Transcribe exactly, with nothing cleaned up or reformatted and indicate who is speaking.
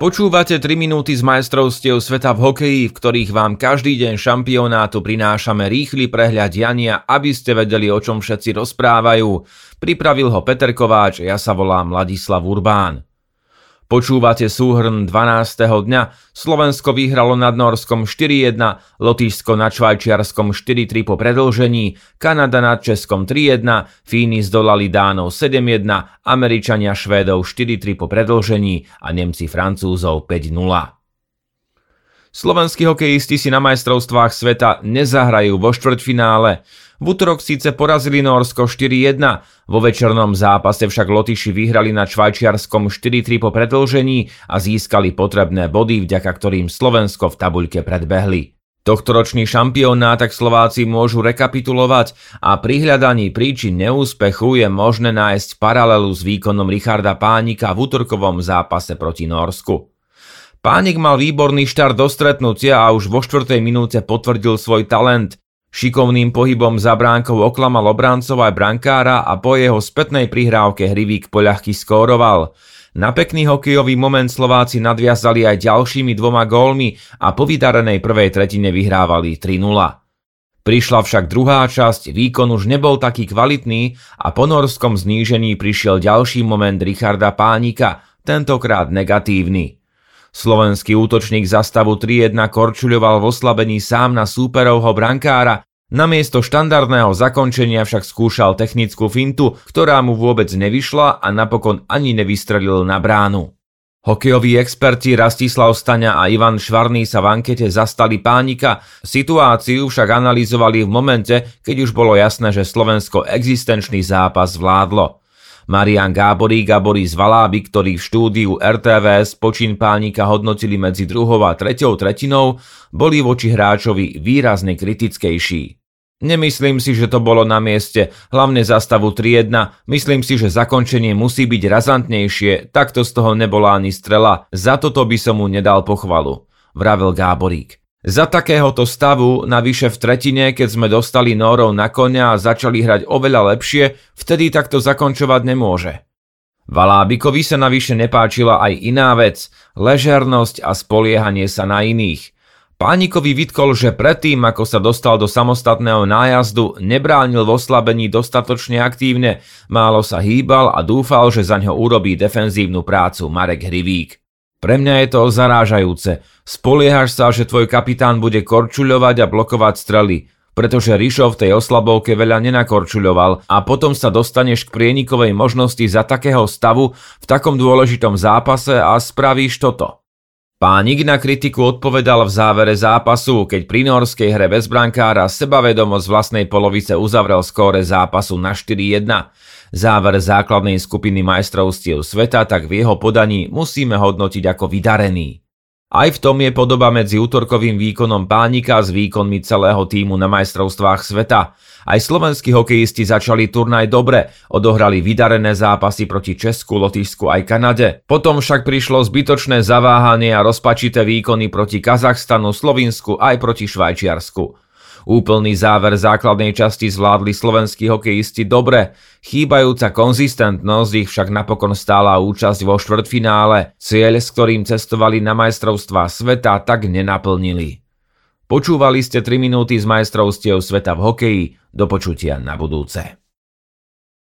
Speaker 1: Počúvate tri minúty z majstrovstiev sveta v hokeji, v ktorých vám každý deň šampionátu prinášame rýchly prehľad diania, aby ste vedeli, o čom všetci rozprávajú. Pripravil ho Peter Kováč, ja sa volám Ladislav Urbán. Počúvate súhrn dvanásteho dňa. Slovensko vyhralo nad Nórskom štyri jedna, Lotyšsko nad Švajčiarskom štyri tri po predĺžení, Kanada nad Českom tri jedna, Fíni zdolali Dánov sedem jedna, Američania Švédov štyri tri po predĺžení a Nemci Francúzov päť nula. Slovenskí hokejisti si na majstrovstvách sveta nezahrajú vo štvrťfinále. V utorok síce porazili Nórsko štyri jedna, vo večernom zápase však Lotyši vyhrali nad Švajčiarskom štyri tri po predĺžení a získali potrebné body, vďaka ktorým Slovensko v tabuľke predbehli. Tohtoročný šampionát tak Slováci môžu rekapitulovať a pri hľadaní príčin neúspechu je možné nájsť paralelu s výkonom Richarda Pánika v utorkovom zápase proti Nórsku. Pánik mal výborný štart do stretnutia a už vo štvrtej minúte potvrdil svoj talent. Šikovným pohybom za bránkou oklamal obrancov aj brankára a po jeho spätnej prihrávke Hrivík poľahky skóroval. Na pekný hokejový moment Slováci nadviazali aj ďalšími dvoma gólmi a po vydarenej prvej tretine vyhrávali tri nula. Prišla však druhá časť, výkon už nebol taký kvalitný a po norskom znížení prišiel ďalší moment Richarda Pánika, tentokrát negatívny. Slovenský útočník za stavu tri jedna korčuľoval v oslabení sám na súperovho brankára, namiesto štandardného zakončenia však skúšal technickú fintu, ktorá mu vôbec nevyšla a napokon ani nevystrelil na bránu. Hokejoví experti Rastislav Staňa a Ivan Švarný sa v ankete zastali Pánika, situáciu však analyzovali v momente, keď už bolo jasné, že Slovensko existenčný zápas zvládlo. Marián Gáborík a Boris Valábik, ktorí v štúdiu er té vé es počin Pánika hodnotili medzi druhou a treťou tretinou, boli voči hráčovi výrazne kritickejší. Nemyslím si, že to bolo na mieste, hlavne za stavu tri jedna, myslím si, že zakončenie musí byť razantnejšie, takto z toho nebola ani strela, za toto by som mu nedal pochvalu, vravel Gáborík. Za takéhoto stavu, navyše v tretine, keď sme dostali Nórov na koňa a začali hrať oveľa lepšie, vtedy takto zakončovať nemôže. Valábikovi sa navyše nepáčila aj iná vec, ležernosť a spoliehanie sa na iných. Pánikovi vytkol, že predtým, ako sa dostal do samostatného nájazdu, nebránil v oslabení dostatočne aktívne, málo sa hýbal a dúfal, že zaňho urobí defenzívnu prácu Marek Hrivík. Pre mňa je to zarážajúce. Spoliehaš sa, že tvoj kapitán bude korčuľovať a blokovať strely, pretože Rišo v tej oslabovke veľa nenakorčuľoval a potom sa dostaneš k prienikovej možnosti za takého stavu v takom dôležitom zápase a spravíš toto. Pánik na kritiku odpovedal v závere zápasu, keď pri nórskej hre bez brankára sebavedomo z vlastnej polovice uzavrel skóre zápasu na štyri jedna. Záver základnej skupiny majstrovstiev sveta tak v jeho podaní musíme hodnotiť ako vydarený. Aj v tom je podoba medzi útorkovým výkonom Pánika s výkonmi celého tímu na majstrovstvách sveta. Aj slovenskí hokejisti začali turnaj dobre, odohrali vydarené zápasy proti Česku, Lotyšsku aj Kanade. Potom však prišlo zbytočné zaváhanie a rozpačité výkony proti Kazachstanu, Slovinsku aj proti Švajčiarsku. Úplný záver základnej časti zvládli slovenskí hokejisti dobre, chýbajúca konzistentnosť ich však napokon stála účasť vo štvrťfinále, cieľ, s ktorým cestovali na majstrovstvá sveta, tak nenaplnili. Počúvali ste tri minúty z majstrovstiev sveta v hokeji, do počutia na budúce.